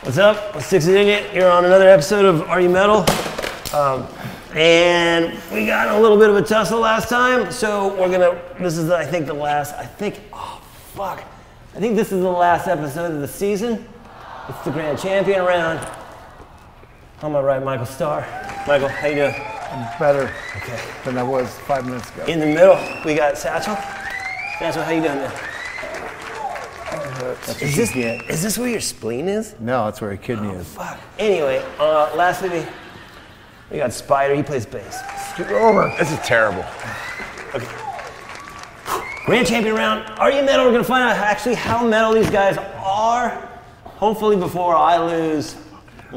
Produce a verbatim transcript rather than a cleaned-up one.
What's up? Six Idiot. You're on another episode of Are You Metal? Um, and we got a little bit of a tussle last time, so we're gonna. This is, I think, the last. I think. Oh fuck! I think this is the last episode of the season. It's the Grand Champion round. On my right, Michael Starr. Michael, how you doing? I'm better Okay. than I was five minutes ago. In the middle, we got Satchel. Satchel, how you doing, man? That's what Is you this get. is this where your spleen is? No, that's where your kidney is. Fuck. Anyway, uh, lastly, we, we got Spider. He plays bass. Scoot over. This is terrible. Okay. Grand Champion round. Are you metal? We're gonna find out actually how metal these guys are. Hopefully before I lose